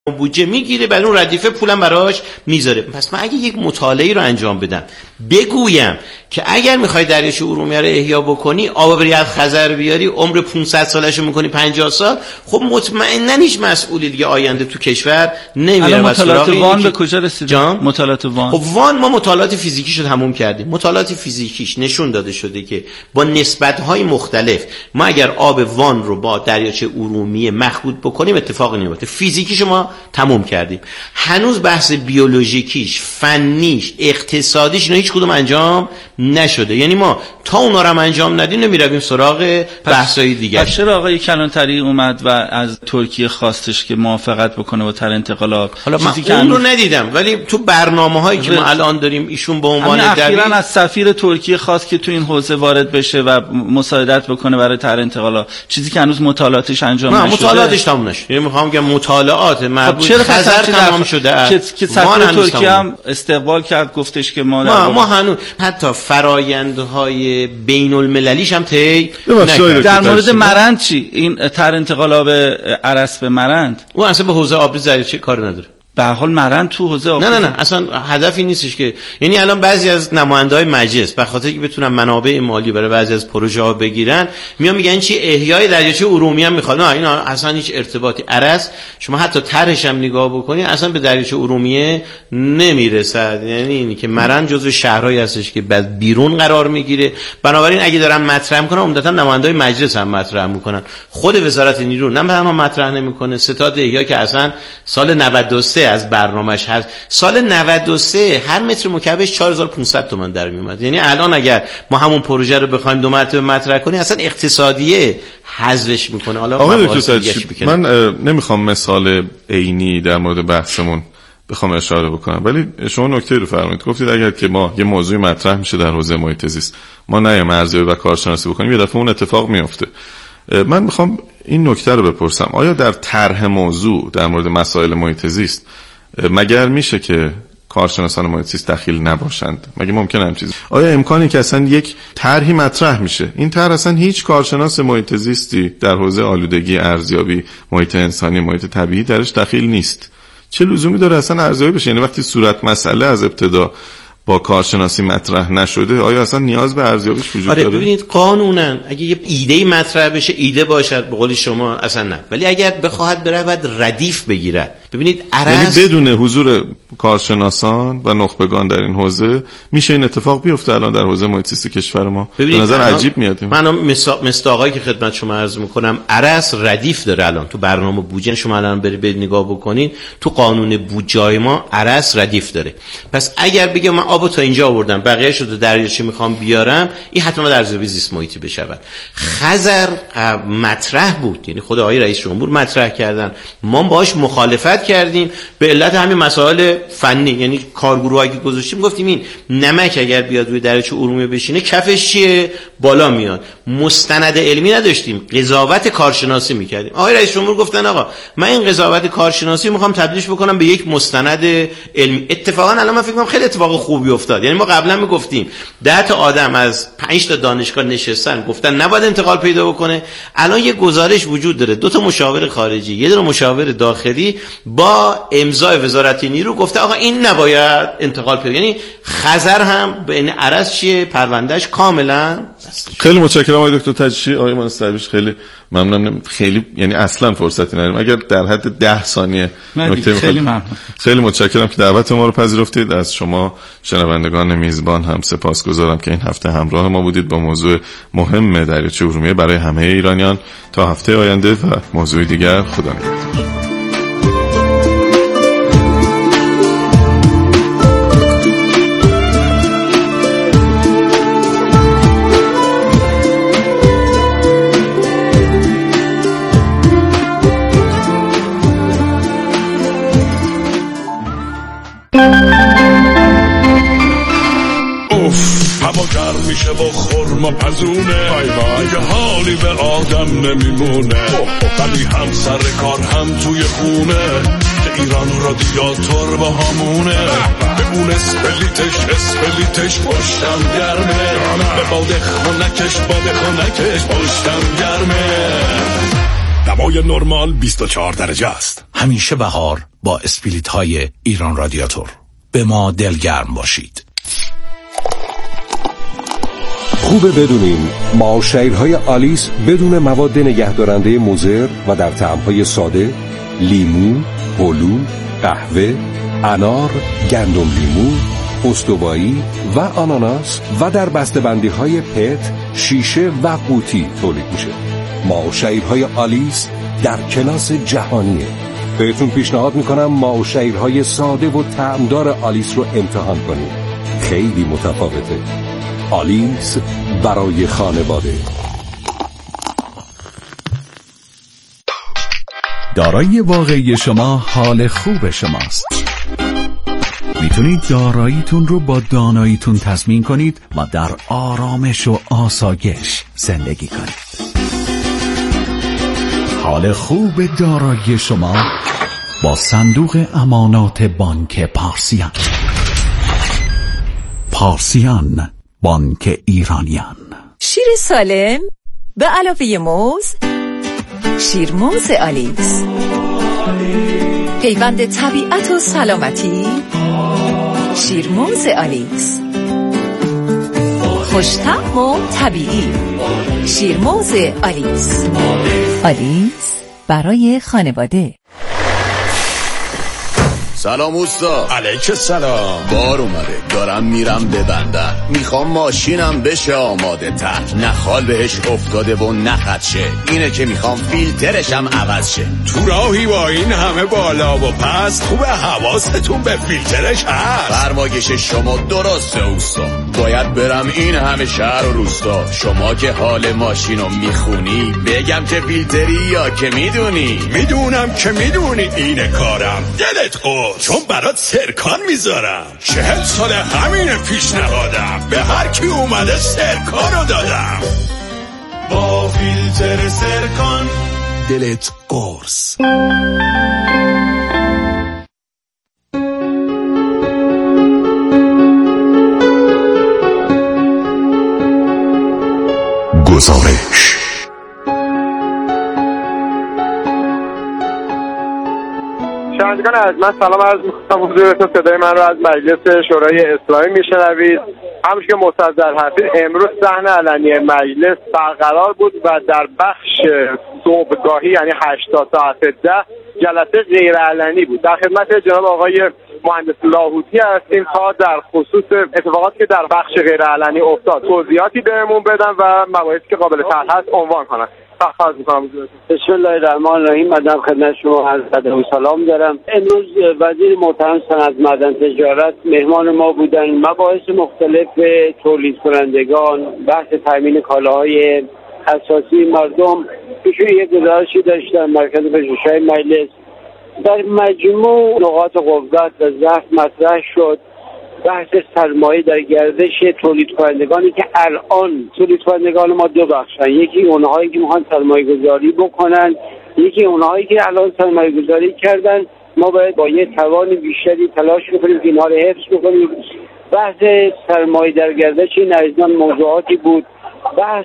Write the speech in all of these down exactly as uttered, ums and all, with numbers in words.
بودجه میگیره، بعد اون ردیفه پولم براش میذاره. پس من اگه یک مطالعه رو انجام بدم بگویم که اگر میخوای دریاچه ارومیه رو احیا بکنی، آب بری از خزر بیاری، عمر پانصد سالشو میکنی پنجاه سال، خب مطمئنا هیچ مسئولی دیگه آینده تو کشور نمیره. الان مطالعات وان به کجا رسیده؟ مطالعات وان، خب وان ما مطالعات فیزیکیش رو تموم کردیم. مطالعات فیزیکیش نشون داده شده که با نسبت‌های مختلف ما اگر آب وان رو با دریاچه ارومیه مخلوط بکنیم اتفاقی نمیفته. فیزیکیش ما تموم کردیم. هنوز بحث بیولوژیکیش، فنیش، اقتصادیش اینا هیچ کدوم انجام نشده. یعنی ما تا اونا رو انجام ندیم نمیرویم سراغ بحث‌های دیگه. پس چرا آقای کلانتری اومد و از ترکیه خواستش که موافقت بکنه با طرح انتقال آب؟ حالا من اون هنوز... رو ندیدم، ولی تو برنامه‌هایی که ما الان داریم ایشون به عنوان دبیر اخیراً از سفیر ترکیه خواست که تو این حوزه وارد بشه و مساعدت بکنه برای طرح انتقال آب، چیزی که هنوز مطالعاتش انجام نشده. نه مطالعاتش تموم نشده. یعنی می‌خوام بگم مطالعات مربوط خب به خزر تمام شده که, که سفیر ترکیه هم استقبال کرد، گفتش که ما ما, ما هنوز حتی فرآیندهای بین المللیش هم طی نکردیم. در مورد مرند چی؟ این طرح انتقال آب ارس به مرند او اصلا به حوزه آبی دریاچه کار نداره. به هر حال مرند تو حوزه آب نه نه نه اصلا هدفی نیستش که، یعنی الان بعضی از نماینده‌های مجلس به خاطر اینکه بتونن منابع مالی برای بعضی از پروژه ها بگیرن میان میگن چی احیای دریاچه ارومیه هم میخواد. نه اینا اصلا هیچ ارتباطی. ارس شما حتی طرحش هم نگاه بکنید اصلا به دریاچه ارومیه نمیرسد. یعنی اینی که مرند جزو شهرهایی هستش که بعد بیرون قرار میگیره. بنابراین اگه دارن مطرح میکنن عمدتا نماینده‌های مجلس هم مطرح میکنن. خود وزارت نیرو نه تنها مطرح نمیکنه، ستاد احیا که اصلا سال نود و سه از برنامه‌اش هست، سال نود و سه هر متر مکعبش چهار هزار و پانصد تومان در میومد. یعنی الان اگر ما همون پروژه رو بخوایم دو مرتبه مطرح کنیم اصلا اقتصادیه حذفش میکنه. حالا آقای دکتر من نمیخوام مثال عینی در مورد بحثمون بخوام اشاره بکنم، ولی شما نکته رو فرمودید، گفتید اگر که ما یه موضوع مطرح میشه در حوزه محیط زیست ما نه ارزیابی و کارشناسی بکنیم یه دفعه اون اتفاق میفته. من میخوام این نکته رو بپرسم، آیا در طرح موضوع در مورد مسائل محیط زیست مگر میشه که کارشناسان محیط زیست دخیل نباشند؟ مگه ممکنه هم چیزی؟ آیا امکانی که اصلا یک طرحی مطرح میشه این طرح اصلا هیچ کارشناس محیط زیستی در حوزه آلودگی، ارزیابی، محیط انسانی، محیط طبیعی درش دخیل نیست؟ چه لزومی داره اصلا ارزیابی بشه؟ یعنی وقتی صورت مسئله از ابتدا با کارشناسی مطرح نشده آیا اصلا نیاز به ارزیابیش وجود آره داره؟ ببینید قانونا اگه یه ایده مطرح بشه ایده باشد به قول شما اصلا نه، ولی اگر بخواهد برود ردیف بگیرد. ببینید ارس یعنی بدون حضور کارشناسان و نخبگان در این حوزه میشه این اتفاق بیفته الان در حوزه محیط زیست کشور ما؟ به نظر عجیب میاد. من مستاقایی که خدمت شما عرض میکنم ارس ردیف داره. الان تو برنامه بودجه شما الان برید نگاه بکنین تو قانون بودجه ما ارس ردیف داره. پس اگر بگم من آبو تا اینجا آوردم بقیه شده دریاچه میخوام بیارم، این حتما در ارزیابی زیست محیطی بشود. خزر مطرح بود، یعنی خود آقای رئیس جمهور مطرح کردن، ما باهاش مخالفت کردیم به علت همین مسائل فنی. یعنی کارگروهایی که گذاشتیم گفتیم این نمک اگر بیاد روی دریاچه ارومیه بشینه کفش چیه بالا میاد. مستند علمی نداشتیم، قضاوت کارشناسی میکردیم. آقای رئیس جمهور گفتن آقا من این قضاوت کارشناسی میخوام تبدیلش بکنم به یک مستند علمی. اتفاقا الان من فکر کنم خیلی اتفاق خوبی افتاد. یعنی ما قبلا میگفتیم ده تا آدم از پنج تا دانشگاه نشستن گفتن نباید انتقال پیدا بکنه، الان یه گزارش وجود داره، دو تا مشاور خارجی یه دونه مشاور داخلی با امضای وزارت نیرو گفته آقا این نباید انتقال پیدا. یعنی خزر هم بین ارس چیه پروندهش کاملا. خیلی متشکرم آقای دکتر تجشی. آقای مهندس خیلی ممنونم. خیلی یعنی اصلا فرصتی نداریم، اگر در حد ده ثانیه نکته خیلی ممنون. خیلی متشکرم که دعوت ما رو پذیرفتید. از شما شنوندگان میزبان هم سپاسگزارم که این هفته همراه ما بودید با موضوع مهم دریاچه ارومیه برای همه ایرانیان. تا هفته آینده و موضوع دیگر، خدا نگهدار. هوا گرم میشه با خرما پزونه، دیگه حالی به آدم نمیمونه، ولی هم سر کار هم توی خونه که ایران رادیاتور با همونه. به اون اسپلیتش اسپلیتش پشتم گرمه، به باد خونکش باد خونکش پشتم گرمه. دمای نرمال بیست و چهار درجه است. همیشه بهار با اسپریت های ایران رادیاتور. به ما دلگرم باشید. خوبه بدونین معاشرهای آلیس بدون مواد نگهدارنده مضر و در طعم‌های ساده، لیمو، هلو، قهوه، انار، گندم لیمو، استوایی و آناناس و در بسته‌بندی‌های پت، شیشه و قوطی تولید میشه. معاشرهای آلیس در کلاس جهانیه. بهتون پیشنهاد میکنم معاشرهای ساده و طعمدار آلیس رو امتحان کنید. خیلی متفاوته. آلیس برای خانواده. دارایی واقعی شما حال خوب شماست. میتونید داراییتون رو با داناییتون تضمین کنید و در آرامش و آسایش زندگی کنید. حال خوب دارایی شما با صندوق امانات بانک پارسیان. پارسیان، بانک ایرانیان. شیر سالم به علاوه موز، شیرموز آلیس، پیوند طبیعت و سلامتی. شیرموز آلیس، خوش‌طعم و طبیعی. شیرموز آلیس. آلیس برای خانواده. سلام اوستا. علیک سلام. بار اومده، دارم میرم به بندر، میخوام ماشینم بشه آماده تر، نخال بهش افتاده و نخدشه، اینه که میخوام فیلترشم عوض شه. تو راهی با این همه بالا و پس، خوبه حواستون به فیلترش هست. فرمایش شما درسته اوستا، باید برم این همه شهر و روستا. شما که حال ماشینو میخونی، بگم که فیلتری یا که میدونی؟ میدونم که میدونی اینه کارم، دلت خوش، چون برات سرکان میذارم. چهل ساله همین پیشنهادم، به هر کی اومده سرکانو دادم. با فیلتر سرکان دلت قرص. گزارش. شنوندگان از من سلام عرض می‌کنم حضورتون. صدای من رو از مجلس شورای اسلامی میشنوید. همونش که مصدر حفیظ، امروز صحن علنی مجلس برقرار بود و در بخش صبحگاهی یعنی هشتاد ساعت ده جلسه غیر علنی بود. در خدمت جناب آقای مهندس لاهوتی هستیم تا در خصوص اتفاقاتی که در بخش غیر علنی افتاد توضیحاتی بهمون بدن و مباحثی که قابل طرح هست عنوان کنن. سپاس می‌کنم. بسم الله الرحمن الرحیم. مدام خدمت شما عرض ادب و سلام دارم. امروز وزیر محترم صنعت معدن تجارت مهمان ما بودن. مباحث مختلف تولید کنندگان، بحث تامین کالاهای اساسی مردم، ایشون یک گزارشی داشتن مرکز پژوهش‌های مجلس. در مجموع نقاط قوت و ضعف مطرح شد. بحث سرمایه در گردش تولید کنندگانی که الان تولید کنندگان ما دو بخشن، یکی اونهایی که میخوان سرمایه گذاری بکنن، یکی اونهایی که الان سرمایه گذاری کردن. ما باید با یه توان بیشتری تلاش بکنیم که اینها رو حفظ بکنیم. بحث سرمایه در گردش این از موضوعاتی بود. بحث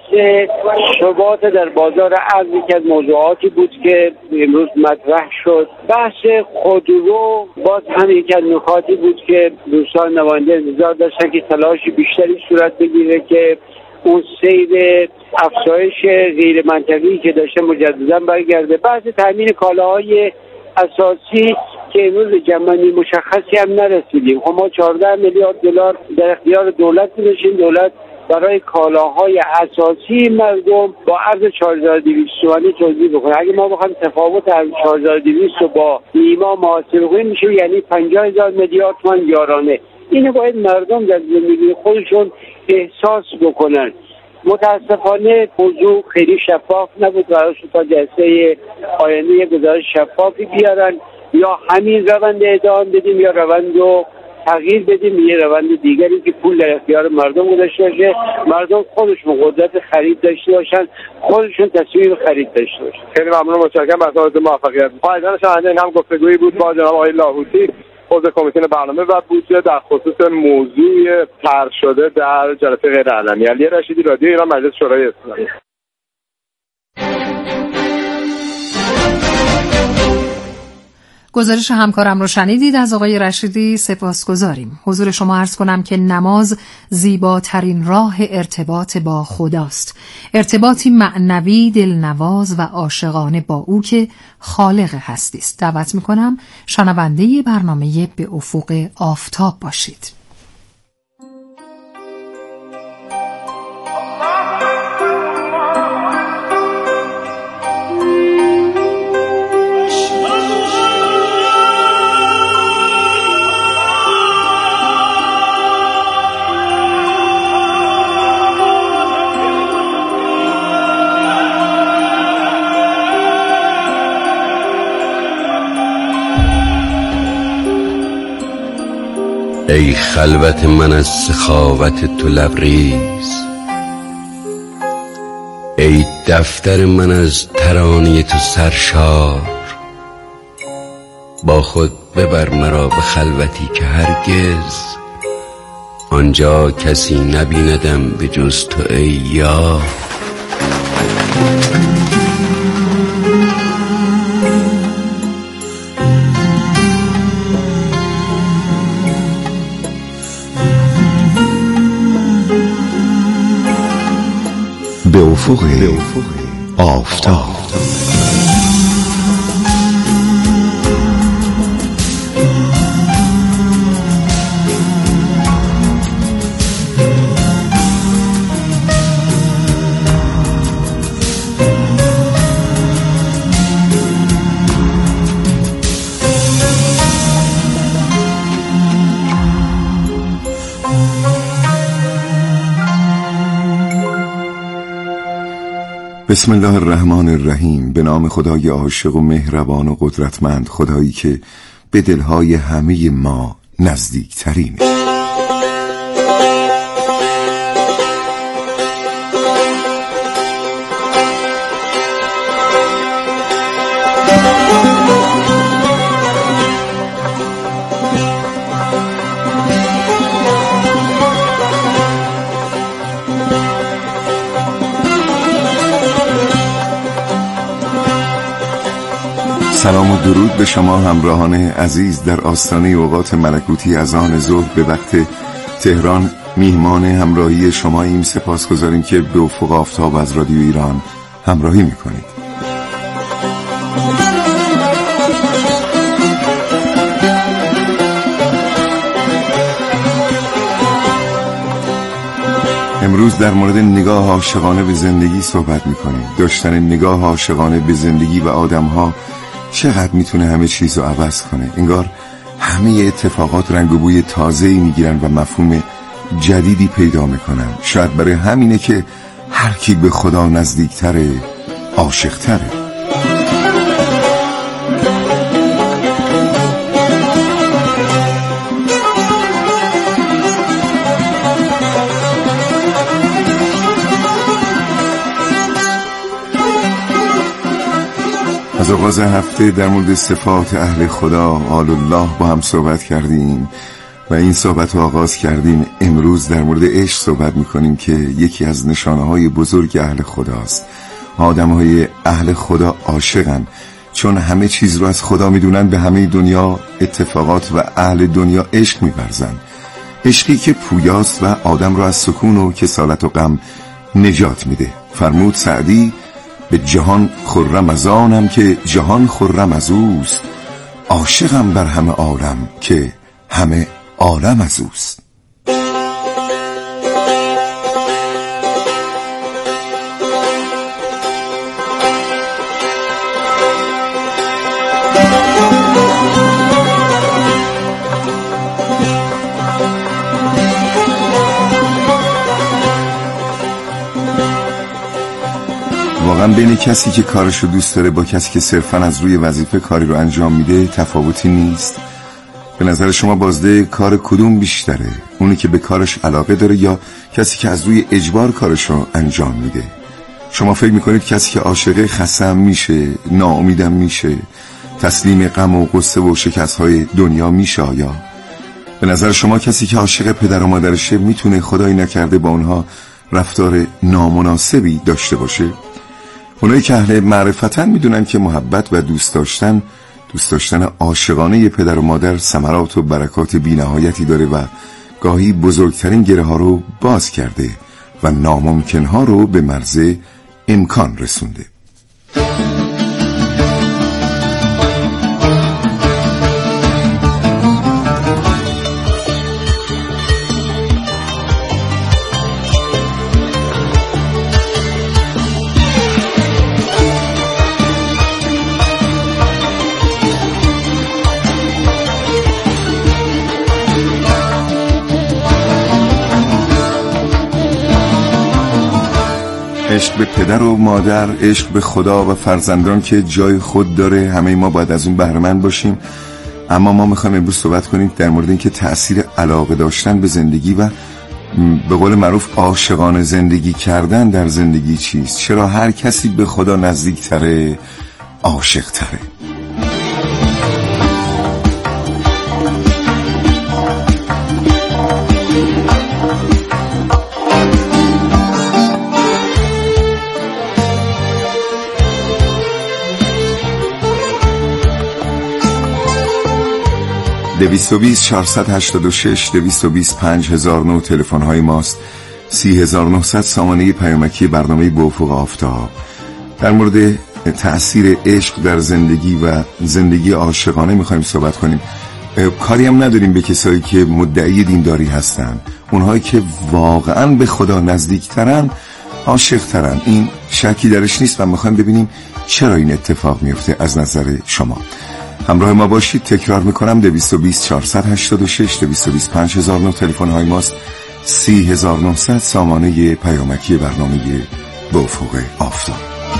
ثبات در بازار ارز که از موضوعاتی بود که امروز مطرح شد. بحث خودرو باز هم یک از نکاتی بود که دوستان نماینده انتظار داشتن که تلاش بیشتری صورت بگیره که اون سیر افزایش غیر منطقی که داشته مجددا برگرده. بحث تامین کالاهای اساسی که امروز جمعنی مشخصی هم نرسیدیم. خب ما چهارده میلیارد دلار در اختیار دولت داشتیم، دولت برای کالاهای اساسی مردم با عرض چهار هزار و دویست تومانی توزیع بکنه. اگه ما بخوایم تفاوت چهار هزار و دویست رو با نیما محاسبه کنیم میشه یعنی پنجاه هزار میلیارد تومان یارانه. اینو باید مردم در زندگی خودشون احساس بکنن. متاسفانه موضوع خیلی شفاف نبود. قرار شد تا جلسه آینده یک گزارش شفافی بیارن، یا همین روند ادامه بدیم یا روند رو تغییر بدیم یه روند دیگری که پول در اختیار مردم گذاشته باشه، مردم خودشون قدرت خرید داشته باشن، خودشون تصمیم خرید داشته باشن. خیلی ممنون، متشکرم. برنامه موفقیت. پایان شنونده این هم گفتگویی بود با جناب آقای لاهوتی، عضو کمیسیون برنامه و بودجه در خصوص موضوع طرح شده در جلسه غیر علنی. علی رشیدی، رادیو ایران، مجلس شورای اسلامی. گزارش همکارم رو شنیدید از آقای رشیدی، سپاسگزاریم. حضور شما عرض کنم که نماز زیباترین راه ارتباط با خداست، ارتباطی معنوی، دلنواز و عاشقانه با او که خالق هستی است. دعوت میکنم شنونده برنامه به افق آفتاب باشید. ای خلوت من از سخاوت تو لبریز، ای دفتر من از ترانه تو سرشار، با خود ببر مرا به خلوتی که هرگز آنجا کسی نبیندم به جز تو ای یار. به افق آفتاب. بسم الله الرحمن الرحیم. به نام خدای عاشق و مهربان و قدرتمند، خدایی که به دلهای همه ما نزدیک ترینه. سلام و درود به شما همراهان عزیز در آستانه اوقات ملکوتی از آن ظهر به وقت تهران. میهمان همراهی شماییم. سپاسگزاریم که به افق آفتاب از رادیو ایران همراهی میکنید. امروز در مورد نگاه عاشقانه به زندگی صحبت میکنیم. داشتن نگاه عاشقانه به زندگی و آدمها چقدر میتونه همه چیز رو عوض کنه. انگار همه اتفاقات رنگ و بوی تازه‌ای میگیرن و مفهوم جدیدی پیدا میکنن. شاید برای همینه که هر کی به خدا نزدیکتره عاشق‌تره. از آغاز هفته در مورد صفات اهل خدا آل الله با هم صحبت کردیم و این صحبت رو آغاز کردیم. امروز در مورد عشق صحبت میکنیم که یکی از نشانه‌های بزرگ اهل خداست. آدم‌های اهل خدا عاشقن چون همه چیز رو از خدا میدونن، به همه دنیا اتفاقات و اهل دنیا عشق می‌ورزن. عشقی که پویاست و آدم رو از سکون و کسالت و غم نجات میده. فرمود سعدی: به جهان خرم از آنم که جهان خرم از اوست، عاشقم بر همه عالم که همه عالم از اوست. واقعا بین کسی که کارشو دوست داره با کسی که صرفاً از روی وظیفه کاری رو انجام میده تفاوتی نیست. به نظر شما بازده کار کدوم بیشتره؟ اونی که به کارش علاقه داره یا کسی که از روی اجبار کارشو انجام میده؟ شما فکر میکنید کسی که عاشقه خسم میشه، ناامیدم میشه، تسلیم غم و غصه و شکست‌های دنیا میشه؟ یا به نظر شما کسی که عاشق پدر و مادرشه میتونه خدایی نکرده با اونها رفتار نامناسبی داشته باشه؟ اونایی که اهل معرفتن میدونن که محبت و دوست داشتن دوست داشتن عاشقانه پدر و مادر ثمرات و برکات بی‌نهایتی داره و گاهی بزرگترین گره ها رو باز کرده و ناممکن ها رو به مرز امکان رسونده. عشق به پدر و مادر، عشق به خدا و فرزندان که جای خود داره، همه ما باید از اون بهره‌مند باشیم. اما ما میخوایم امروز صحبت کنیم در مورد اینکه تأثیر علاقه داشتن به زندگی و به قول معروف عاشقانه زندگی کردن در زندگی چیست. چرا هر کسی به خدا نزدیکتره، عاشق‌تره. دویست و بیست چهارصد و هشتاد و شش دویست و بیست پنج هزار و نه تلفن های ماست. سی هزار و نهصد سامانه پیامکی برنامه به افق آفتاب. در مورد تأثیر عشق در زندگی و زندگی عاشقانه میخوایم صحبت کنیم. کاری هم نداریم به کسایی که مدعی دینداری هستن، اونهایی که واقعا به خدا نزدیکترن، عاشقترن، این شکی درش نیست و میخوایم ببینیم چرا این اتفاق میفته از نظر شما. همراه ما باشید. تکرار میکنم دویست و بیست چهارصد و هشتاد و شش دویست و بیست پنج هزار و نه تلفن های ماست. سی هزار و نهصد سامانه پیامکی برنامه به افق آفتاب.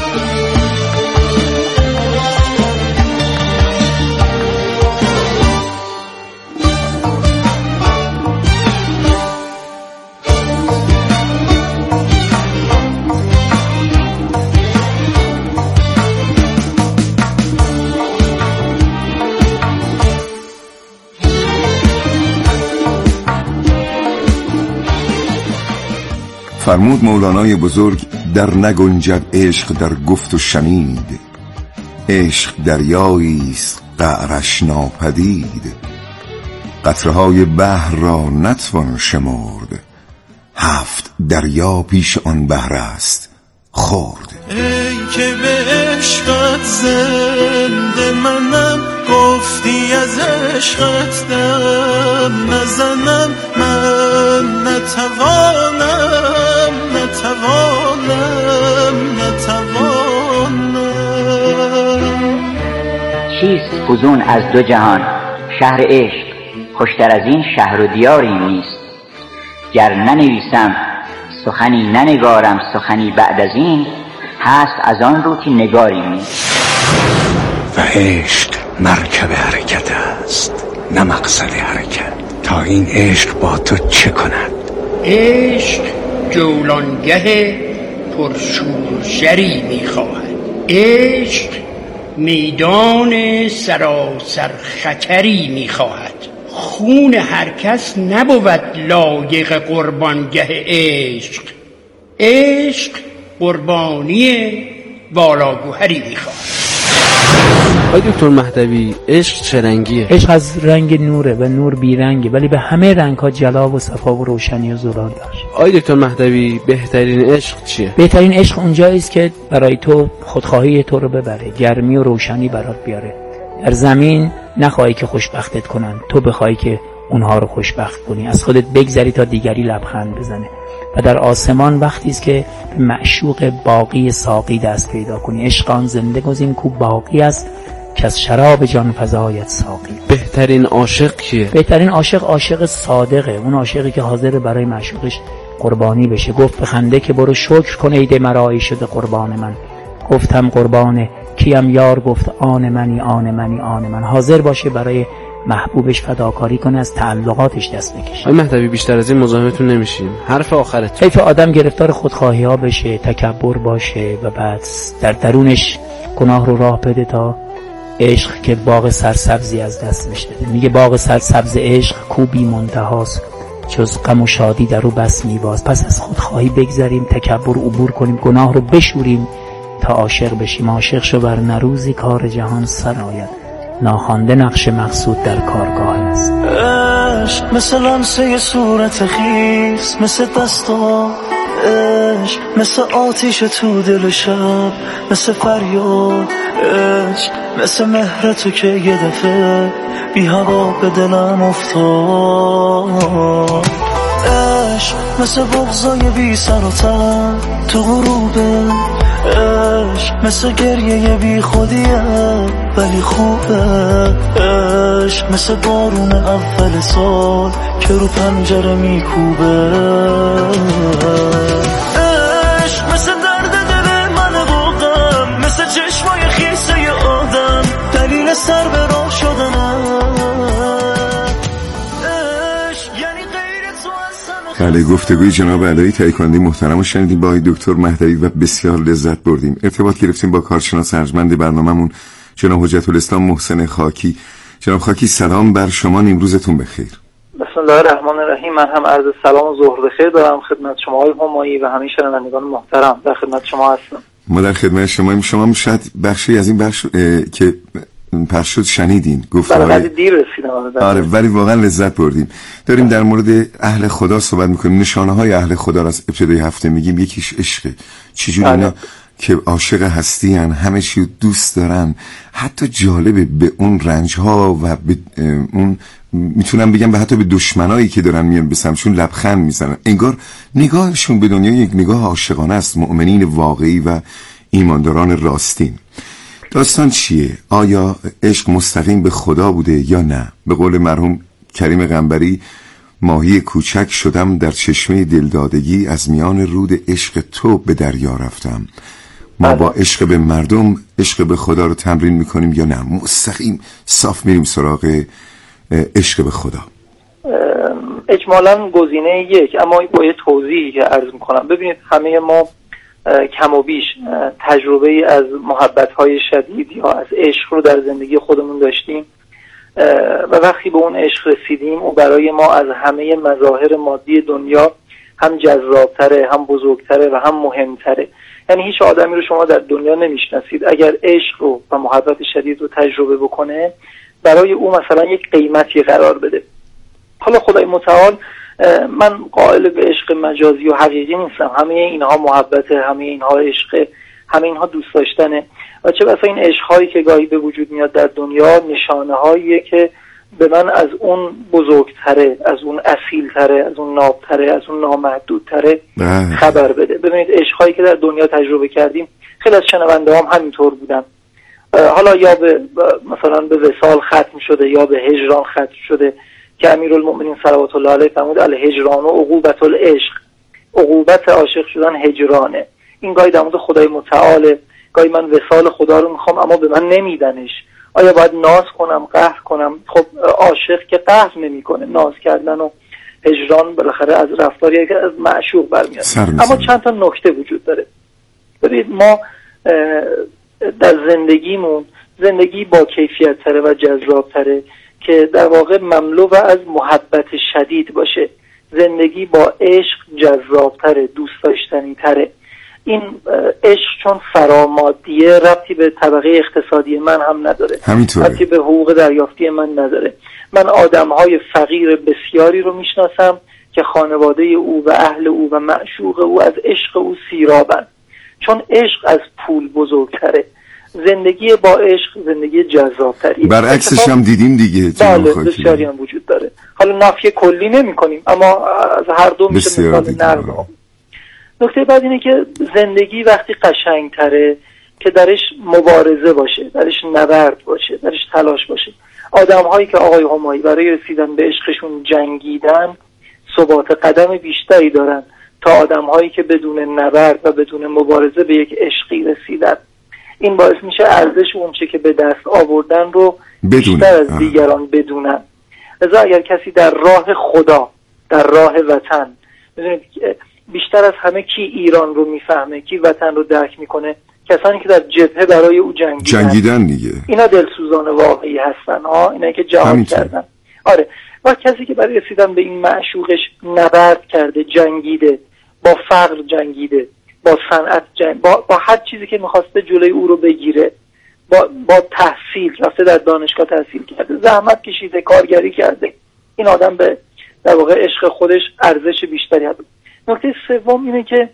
فرمود مولانای بزرگ در نگنجد عشق در گفت و شنید، عشق دریاییست قعرش ناپدید، قطره‌های بحر را نتوان شمرد، هفت دریا پیش آن بحر است خورد. ای که به عشقت زنده منم، گفتی از عشقت دم نزنم، من نتوانم نتوانم نتوانم. چیست فزون از دو جهان شهر عشق، خوشتر از این شهر و دیاری نیست. گر ننویسم سخنی ننگارم سخنی بعد از این، هست از آن رو که نگاری نیست. و عشق مرکب حرکت است نه مقصد حرکت، تا این عشق با تو چه کند؟ عشق جولانگه پرشورشری میخواهد، عشق میدان سراسر خطری میخواهد. خون هر کس نبود لایق قربانگه عشق، عشق قربانی والاگوهری میخواهد. آی دکتر مهدوی، عشق چه رنگیه؟ عشق از رنگ نوره و نور بیرنگه، ولی به همه رنگ ها جلا و صفا و روشنی و زلال داشت. آی دکتر مهدوی، بهترین عشق چیه؟ بهترین عشق اونجایی است که برای تو خودخواهی تو رو ببره، گرمی و روشنی برات بیاره. در زمین نخواهی که خوشبختت کنن، تو بخوای که اونها رو خوشبخت کنی، از خودت بگذری تا دیگری لبخند بزنه. و در آسمان وقتی است که به معشوق باقی ساقی دست پیدا کنی. عشق آن زنده گزین کو باقی است، که از شراب جان فزایت ساقی. بهترین عاشق کیه؟ بهترین عاشق عاشق صادقه، اون عاشقی که حاضر برای معشوقش قربانی بشه. گفت به خنده که برو شکر کن ای مرایی شده قربان من، گفتم قربانه کیم یار، گفت آن منی آن منی آن من. حاضر باشه برای محبوبش فداکاری کنه، از تعلقاتش دست بکشه. آی مهدوی، بیشتر از این مزاحمتون نمیشیم. حرف آخرت. حیف آدم گرفتار خودخواهی ها بشه، تکبر باشه و بعد در درونش گناه رو راه بده تا عشق که باغ سرسبزی از دست بده. میگه باغ سرسبز عشق کو بی منتهاست، جز غم و شادی در او بس میباز. پس از خودخواهی بگذریم، تکبر عبور کنیم، گناه رو بشوریم تا عاشق بشیم. عاشق شو بر نروزی کار جهان سر آید، ناخوانده نقش مقصود در کارگاه است. عشق مثل لمسه صورت خیس، مثل دستا عشق، مثل آتیش تو دل شب، مثل فریاد عشق، مثل مهر تو که یه دفعه بی هوا به دلم افتاد. عشق مثل بغضای بی سر و تن تو غروبه، عشق مثل گریه بی خودیه ولی خوبه. عشق مثل بارون اول سال که رو پنجره میکوبه. عشق مثل درد دل من و غم، مثل چشمای خیسه آدم، دلیل سر به راه شدنم. بله، گفتگوی جناب علایی تهیه کننده محترم رو شنیدیم با آقای دکتر مهدوی و بسیار لذت بردیم. ارتباط گرفتیم با کارشناس ارجمند برنامه‌مون جناب حجت الاسلام محسن خاکی. جناب خاکی سلام بر شما، نیمروزتون بخیر. بسم الله الرحمن الرحیم. من هم عرض سلام و ظهر بخیر دارم خدمت شما آقای همایی و همه شنوندگان محترم. در خدمت شما هستم. ما در خدمت شما. شما شاید بخشی از این بخش که پخش شد شنیدین گفتگوهای بله دیر رسیدم. آره ولی واقعا لذت بردیم. داریم در مورد اهل خدا صحبت میکنیم. نشانه های اهل خدا را از ابتدای هفته میگیم. یکیش عشقه، چجوری اینا که عاشق هستی هن، همه چی دوست دارن، حتی جالبه به اون رنج ها و به اون میتونم بگم به حتی به دشمنایی که دارن میان به سمتشون لبخند میزنن. انگار نگاهشون به دنیا یک نگاه عاشقانه است. مؤمنین واقعی و ایمانداران راستین. داستان چیه؟ آیا عشق مستقیم به خدا بوده یا نه؟ به قول مرحوم کریم قنبری، ماهی کوچک شدم در چشمه دلدادگی، از میان رود عشق تو به دریا رفتم. ما با عشق به مردم عشق به خدا رو تمرین میکنیم یا نه مستقیم صاف میریم سراغ عشق به خدا؟ اجمالاً گزینه یک، اما با یه توضیحی که عرض میکنم. ببینید همه ما کم و بیش تجربه از محبت‌های شدید یا از عشق رو در زندگی خودمون داشتیم و وقتی به اون عشق رسیدیم او برای ما از همه مظاهر مادی دنیا هم جذابتره، هم بزرگتره و هم مهمتره. یعنی هیچ آدمی رو شما در دنیا نمیشناسید اگر عشق رو و محبت شدید رو تجربه بکنه برای او مثلا یک قیمتی قرار بده. حالا خدای متعال، من قائل به عشق مجازی و حقیقی نیستم. همه اینها محبته، همه اینها عشق، همه اینها دوست داشتنه و چه بسا این عشق‌هایی که گاهی به وجود میاد در دنیا نشانه‌هاییه که به من از اون بزرگتره، از اون اصیلتره، از اون نابتره، از اون نامحدودتره خبر بده. ببینید عشق‌هایی که در دنیا تجربه کردیم خیلی از شنونده هم همینطور بودن. حالا یا به مثلا به وصال ختم شده یا به هجران ختم شده که امیرالمؤمنین صلوات الله علیه فرمود الهجران و عقوبت العشق، عقوبت عاشق شدن هجرانه. این گاهی در مورد خدای متعال، گاهی من وصال خدا رو میخوام اما به من نمیدنش. آیا باید ناز کنم، قهر کنم؟ خب عاشق که قهر نمیکنه، ناز کردن و هجران بالاخره از رفتاری که از معشوق برمیاد. اما چند تا نکته وجود داره. ببینید ما در زندگیمون زندگی با کیفیت تره و جذاب تره که در واقع مملو و از محبت شدید باشه. زندگی با عشق جذابتره، دوست داشتنی تره. این عشق چون فرامادیه ربطی به طبقه اقتصادی من هم نداره، ربطی به حقوق دریافتی من نداره. من آدمهای فقیر بسیاری رو میشناسم که خانواده او و اهل او و معشوق او از عشق او سیرابن، چون عشق از پول بزرگتره. زندگی با عشق زندگی جذابتریه. برعکسش هم دیدیم دیگه. بله بسیاری هم وجود داره. حالا نفی کلی نمی کنیم اما از هر دو میشه مثال نرم. نکته بعد اینه که زندگی وقتی قشنگتره که درش مبارزه باشه، درش نبرد باشه، درش تلاش باشه. آدم هایی که آقای همایی برای رسیدن به عشقشون جنگیدن ثبات قدم بیشتری دارن تا آدم هایی که بدون نبرد و بدون مبارزه به یک عشقی رسیدن. این باعث میشه ارزش اون چه که به دست آوردن رو بیشتر از آه. دیگران بدونن. لذا اگر کسی در راه خدا، در راه وطن، میدونید بیشتر از همه کی ایران رو میفهمه، کی وطن رو درک میکنه؟ کسانی که در جبهه برای او جنگیدن. جنگیدن دیگه. اینا دلسوزان واقعی هستن ها، اینا که جهاد کردن. آره. و کسی که برای رسیدن به این معشوقش نبرد کرده، جنگیده، با فقر جنگیده، با صنعت جنگ، با, با هر چیزی که میخواسته جلوی او رو بگیره، با, با تحصیل رفته، در دانشگاه تحصیل کرده، زحمت کشیده، کارگری کرده، این آدم به در واقع عشق خودش ارزش بیشتری هست. نکته سوم اینه که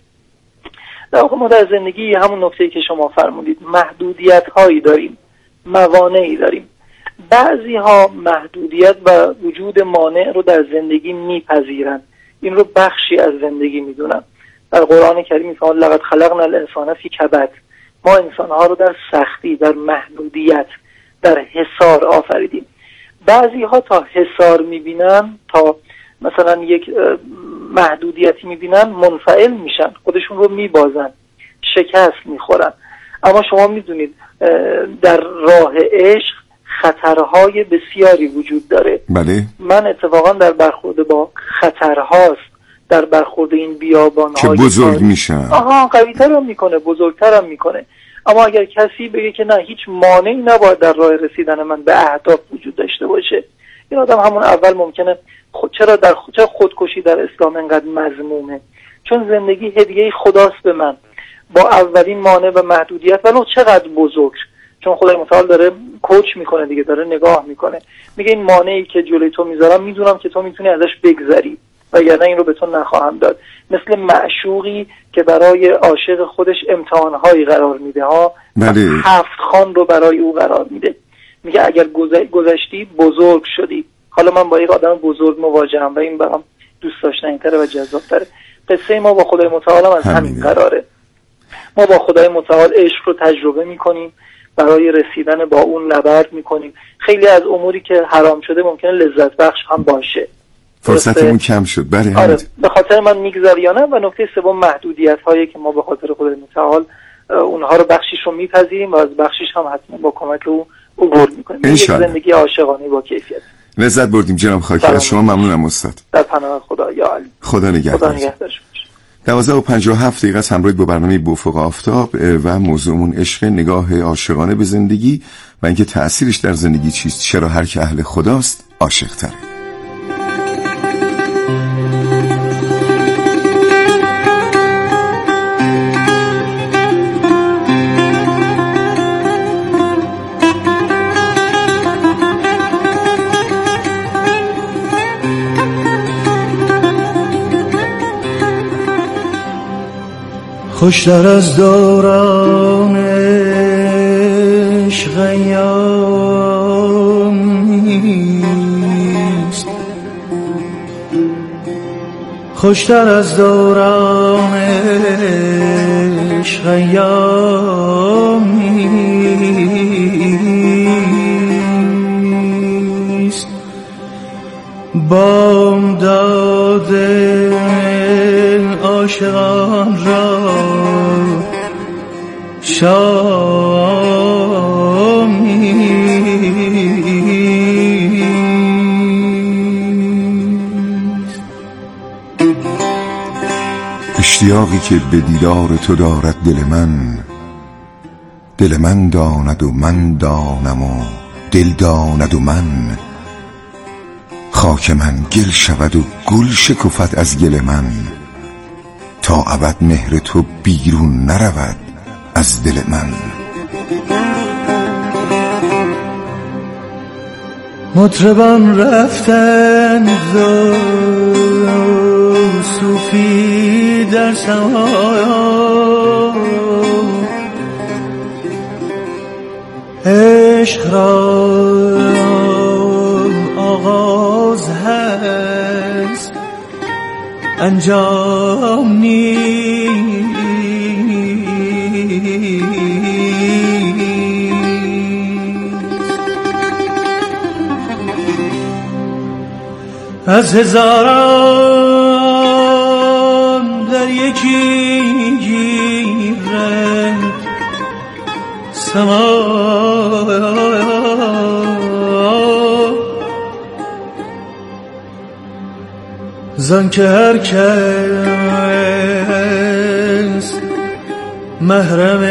در واقع ما در زندگی همون نکته‌ای که شما فرمودید محدودیت هایی داریم، موانعی داریم. بعضی ها محدودیت و وجود مانع رو در زندگی میپذیرن، این رو بخشی از زندگی میدونن. در قرآن کریم میفرماد لقد خلقنا الانسان فی کبد، ما انسانها رو در سختی، در محدودیت، در حصار آفریدیم. بعضی ها تا حصار میبینن، تا مثلا یک محدودیتی میبینن منفعل میشن، خودشون رو میبازن، شکست میخورن. اما شما میدونید در راه عشق خطرهای بسیاری وجود داره. بله. من اتفاقا در برخورد با خطرهاست، در برخورد این بیابان‌های که بزرگ میشن، آها قوی‌تر هم میکنه، بزرگتر هم میکنه. اما اگر کسی بگه که نه هیچ مانعی نباید در راه رسیدن من به اهداف وجود داشته باشه، این آدم همون اول ممکنه خود چرا در خود چرا خودکشی در اسلام انقدر مذمومه؟ چون زندگی هدیه خداست به من، با اولین مانع و محدودیت، ولو چقدر بزرگ، چون خدای متعال داره کوچ میکنه دیگه، داره نگاه میکنه، میگه این مانعی که جلوی تو میذارم میدونم که تو میتونی ازش بگذری، وگرنه این رو به تو نخواهم داد. مثل معشوقی که برای عاشق خودش امتحانهایی قرار میده ها، بله. هفت خوان رو برای او قرار میده، میگه اگر گذشتی بزرگ شدی، حالا من با یک آدم بزرگ مواجهم و این برام دوست داشتنی‌تره و جذاب‌تره. قصه ما با خدای متعال هم از همین قراره. ما با خدای متعال عشق رو تجربه میکنیم، برای رسیدن با اون نبرد میکنیم. خیلی از اموری که حرام شده ممکنه لذت بخش هم باشه، فرصتمون کم شد. بله آره به خاطر من میگذریانه. و نکته سوم محدودیت هایی که ما به خاطر خدای متعال اونها رو بخشیش رو میپذیریم و از بخشیش هم حتما با کمک او عبور میکنیم. یک زندگی عاشقانه با کیفیت. لذت بردیم جناب خاکی، از شما ممنونم استاد. در پناه خدا یا علی. خدا نگهدار. دوازده و پنجاه و هفت دقیقه همراه با برنامه بوفق آفتاب و موضوعمون عشق، نگاه عاشقانه به زندگی و اینکه تأثیرش در زندگی چیست، چرا هر که اهل خداست عاشق تره. خوشتر از دوران عشق ایامیست، خوشتر از دوران عشق ایامیست. بام داده عاشقان را اشتیاقی که به دیدار تو دارد دل من، دل من داند و من دانم و دل داند و من. خاک من گل شود و گل شکفت از گل من، تا ابد مهر تو بیرون نرود از دل من. مطربان رفتن و صوفی در سما، عشق را آغاز هست انجام نیست. از هزاران در یکی گیرد سما، زن که هر کس محرم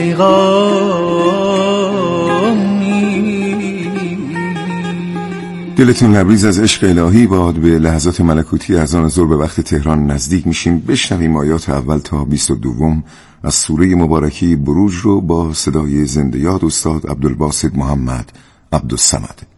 پیغام. دلتون لبریز از عشق الهی باد. به لحظات ملکوتی اذان ظهر به وقت تهران نزدیک میشیم. بشنویم آیات اول تا بیست و دوم از سوره مبارکی بروج رو با صدای زنده یاد استاد عبدالباسط محمد عبدالصمد.